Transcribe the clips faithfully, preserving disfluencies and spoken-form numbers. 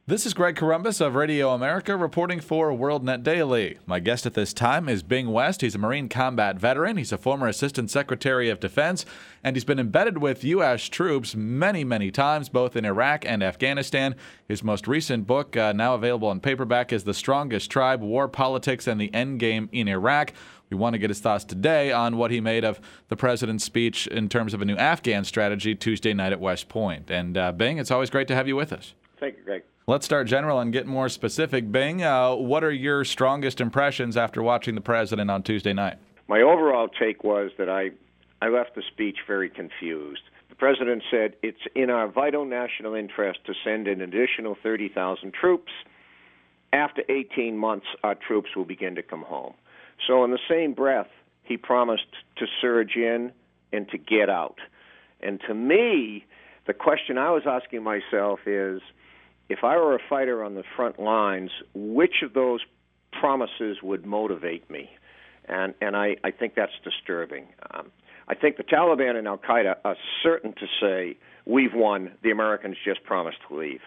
This is Greg Corombos of Radio America reporting for WorldNet Daily. My guest at this time is Bing West. He's a Marine combat veteran. He's a former Assistant Secretary of Defense, and he's been embedded with U S troops many, many times, both in Iraq and Afghanistan. His most recent book, uh, now available in paperback, is The Strongest Tribe, War Politics and the Endgame in Iraq. We want to get his thoughts today on what he made of the president's speech in terms of a new Afghan strategy Tuesday night at West Point. And uh, Bing, it's always great to have you with us. Thank you, Greg. Let's start general and get more specific. Bing, uh, what are your strongest impressions after watching the president on Tuesday night? My overall take was that I, I left the speech very confused. The president said it's in our vital national interest to send an additional thirty thousand troops. After eighteen months, our troops will begin to come home. So in the same breath, he promised to surge in and to get out. And to me, the question I was asking myself is, if I were a fighter on the front lines, which of those promises would motivate me? And and I, I think that's disturbing. Um, I think the Taliban and Al-Qaeda are certain to say, we've won, the Americans just promised to leave.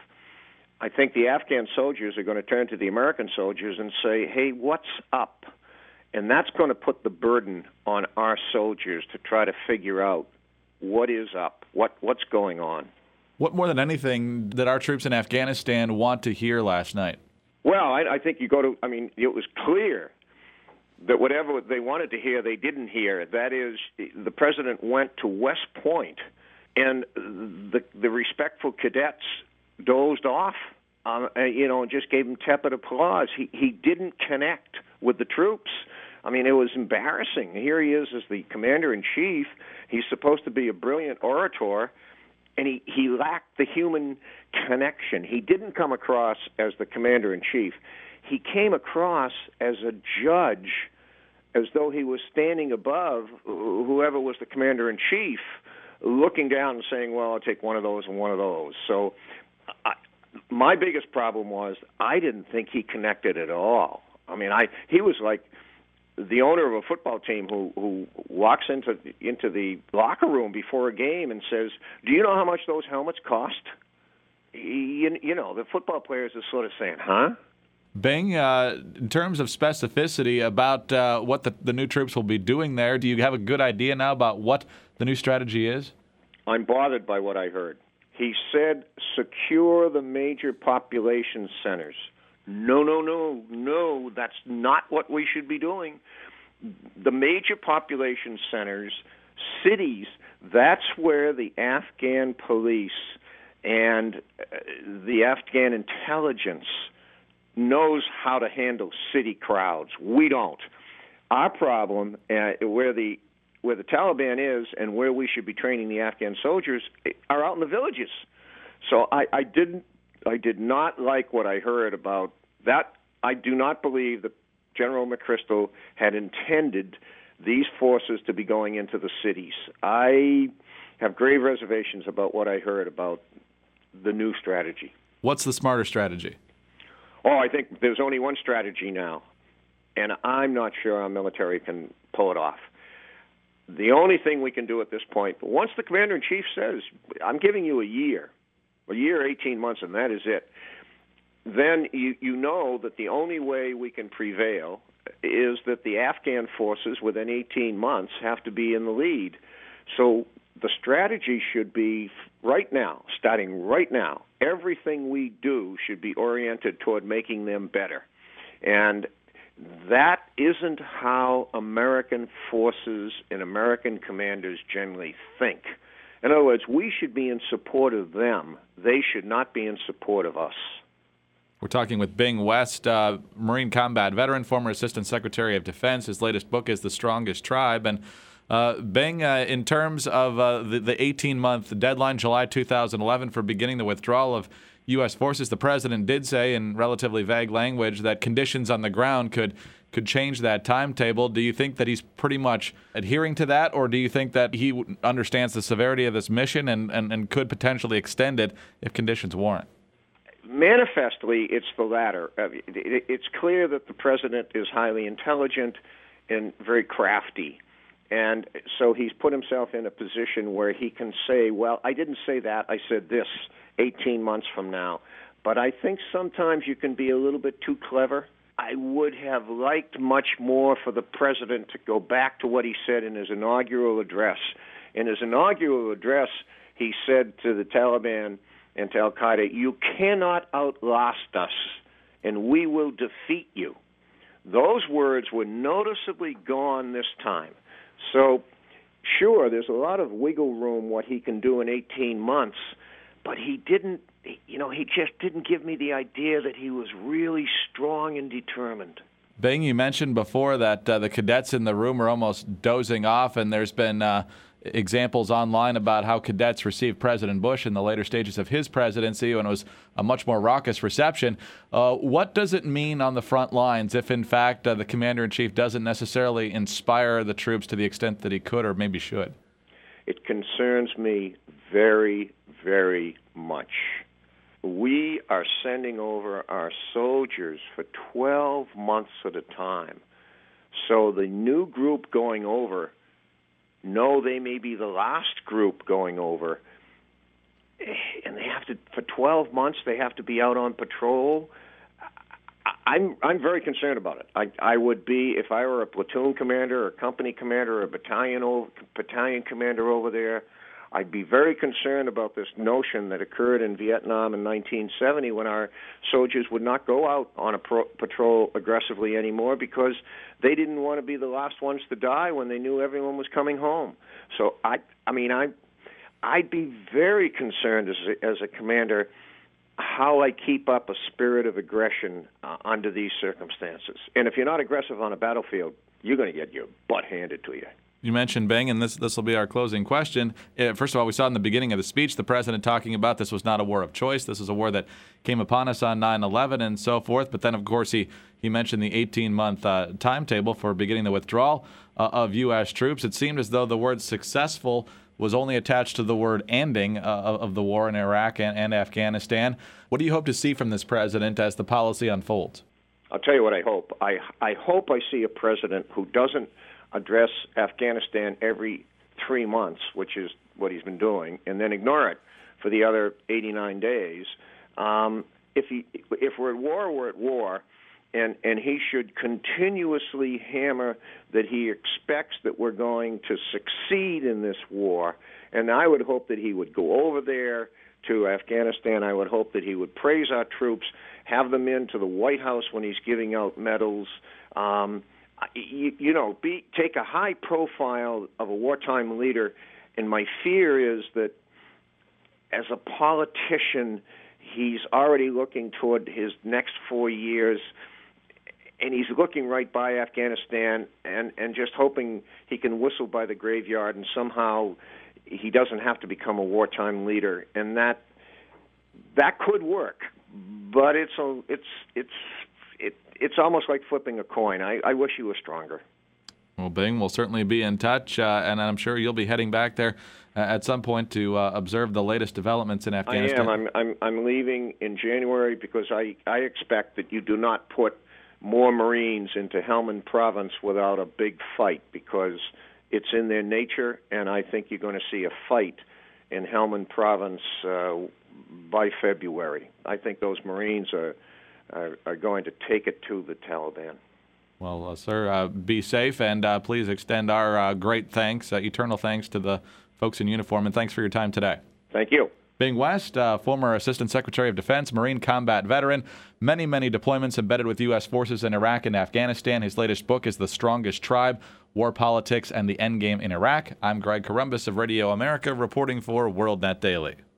I think the Afghan soldiers are going to turn to the American soldiers and say, hey, what's up? And that's going to put the burden on our soldiers to try to figure out what is up, what what's going on. What more than anything did our troops in Afghanistan want to hear last night? Well, I, I think you go to, I mean, it was clear that whatever they wanted to hear, they didn't hear. That is, the president went to West Point, and the the respectful cadets dozed off, um, you know, and just gave him tepid applause. He he didn't connect with the troops. I mean, it was embarrassing. Here he is as the commander-in-chief. He's supposed to be a brilliant orator, and he, he lacked the human connection. He didn't come across as the commander-in-chief. He came across as a judge, as though he was standing above whoever was the commander-in-chief, looking down and saying, well, I'll take one of those and one of those. So I, my biggest problem was I didn't think he connected at all. I mean, I he was like the owner of a football team who who walks into into the locker room before a game and says, do you know how much those helmets cost? You, you know, the football players are sort of saying, huh? Bing, uh, in terms of specificity about uh, what the, the new troops will be doing there, do you have a good idea now about what the new strategy is? I'm bothered by what I heard. He said, secure the major population centers. No, no, no, no, that's not what we should be doing. The major population centers, cities, that's where the Afghan police and the Afghan intelligence knows how to handle city crowds. We don't. Our problem, uh, where the where the Taliban is and where we should be training the Afghan soldiers, are out in the villages. So I, I didn't I did not like what I heard about that. I do not believe that General McChrystal had intended these forces to be going into the cities. I have grave reservations about what I heard about the new strategy. What's the smarter strategy? Oh, I think there's only one strategy now, and I'm not sure our military can pull it off. The only thing we can do at this point, once the commander-in-chief says, I'm giving you a year, a year, eighteen months, and that is it, then you, you know that the only way we can prevail is that the Afghan forces within eighteen months have to be in the lead. So the strategy should be right now, starting right now, everything we do should be oriented toward making them better. And that isn't how American forces and American commanders generally think. In other words, we should be in support of them. They should not be in support of us. We're talking with Bing West, uh, Marine combat veteran, former Assistant Secretary of Defense. His latest book is The Strongest Tribe. And uh, Bing, uh, in terms of uh, the, the eighteen-month deadline, July two thousand eleven, for beginning the withdrawal of U S forces, the president did say in relatively vague language that conditions on the ground could could change that timetable. Do you think that he's pretty much adhering to that, or do you think that he understands the severity of this mission and, and, and could potentially extend it if conditions warrant? Manifestly, it's the latter. Uh, it, it's clear that the president is highly intelligent and very crafty. And so he's put himself in a position where he can say, well, I didn't say that, I said this eighteen months from now. but I think sometimes you can be a little bit too clever. I would have liked much more for the president to go back to what he said in his inaugural address. In his inaugural address, he said to the Taliban and to al-Qaeda, "You cannot outlast us, and we will defeat you." Those words were noticeably gone this time. So, sure, there's a lot of wiggle room what he can do in eighteen months, but he didn't, you know, he just didn't give me the idea that he was really strong and determined. Bing, you mentioned before that uh, the cadets in the room are almost dozing off, and there's been uh, examples online about how cadets received President Bush in the later stages of his presidency when it was a much more raucous reception. Uh, what does it mean on the front lines if, in fact, uh, the commander-in-chief doesn't necessarily inspire the troops to the extent that he could or maybe should? It concerns me very, very much. We are sending over our soldiers for twelve months at a time. So the new group going over know they may be the last group going over, and they have to, for twelve months, they have to be out on patrol. I'm I'm very concerned about it. I I would be, if I were a platoon commander or a company commander or a battalion over, battalion commander over there, I'd be very concerned about this notion that occurred in Vietnam in nineteen seventy when our soldiers would not go out on a pro- patrol aggressively anymore because they didn't want to be the last ones to die when they knew everyone was coming home. So I, I mean, I, I'd be very concerned as a, as a commander how I keep up a spirit of aggression uh, under these circumstances. And if you're not aggressive on a battlefield, you're going to get your butt handed to you. You mentioned Bing, and this this will be our closing question. Uh, first of all, we saw in the beginning of the speech the president talking about this was not a war of choice. This is a war that came upon us on nine eleven and so forth. But then, of course, he, he mentioned the eighteen-month uh, timetable for beginning the withdrawal uh, of U S troops. It seemed as though the word successful was only attached to the word ending uh, of the war in Iraq and, and Afghanistan. What do you hope to see from this president as the policy unfolds? I'll tell you what I hope. I, I hope I see a president who doesn't address Afghanistan every three months, which is what he's been doing, and then ignore it for the other eighty-nine days. Um, if he, if we're at war, we're at war, and, and he should continuously hammer that he expects that we're going to succeed in this war. And I would hope that he would go over there to Afghanistan. I would hope that he would praise our troops, have them into the White House when he's giving out medals. Um, You, you know, be, take a high profile of a wartime leader, and my fear is that as a politician, he's already looking toward his next four years, and he's looking right by Afghanistan and, and just hoping he can whistle by the graveyard and somehow he doesn't have to become a wartime leader. And that that could work, but it's a, it's it's it it's almost like flipping a coin. I, I wish he was stronger. Well, Bing, we'll certainly be in touch, uh, and I'm sure you'll be heading back there uh, at some point to uh, observe the latest developments in Afghanistan. I am. I'm, I'm, I'm leaving in January because I, I expect that you do not put more Marines into Helmand Province without a big fight, because it's in their nature, and I think you're going to see a fight in Helmand Province uh, by February. I think those Marines are, are, are going to take it to the Taliban. Well, uh, sir, uh, be safe, and uh, please extend our uh, great thanks, uh, eternal thanks to the folks in uniform, and thanks for your time today. Thank you. Bing West, uh, former Assistant Secretary of Defense, Marine combat veteran, many, many deployments embedded with U S forces in Iraq and Afghanistan. His latest book is The Strongest Tribe, War Politics and the Endgame in Iraq. I'm Greg Corombos of Radio America, reporting for WorldNet Daily.